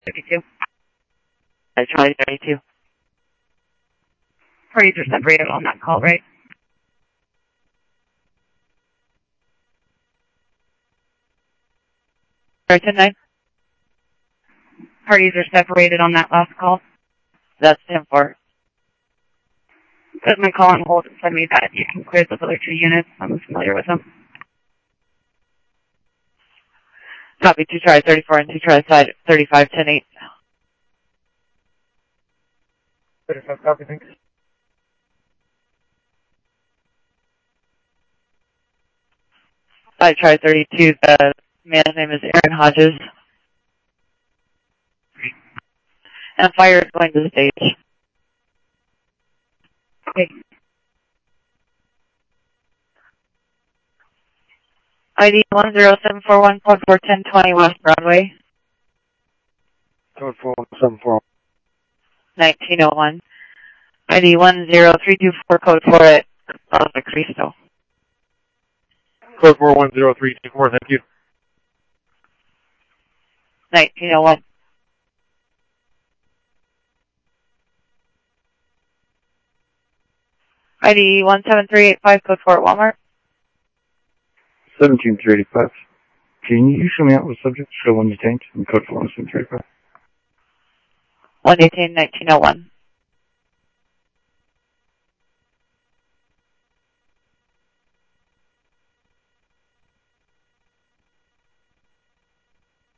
32. Charlie 32. Parties are separated on that call, right? Sorry, 10-9. Parties are separated on that last call. That's 10-4. Put my call on hold and send me that. You can clear those other 2 units. I'm familiar with them. Copy 2 Charlie 34 and 2 Charlie side 35, 10-8. 35, copy, thanks. Side Charlie 32, the man's name is Aaron Hodges. And fire is going to the stage. Okay. ID 10741, code 41020 West Broadway. Code 4741. 1901. ID 10324, code 4 at Plaza Cristo. Code 410324, thank you. 1901. ID 17385, code 4 at Walmart. 17385. Can you show me out with subject? Show one detained and code 17385. 118, 1901.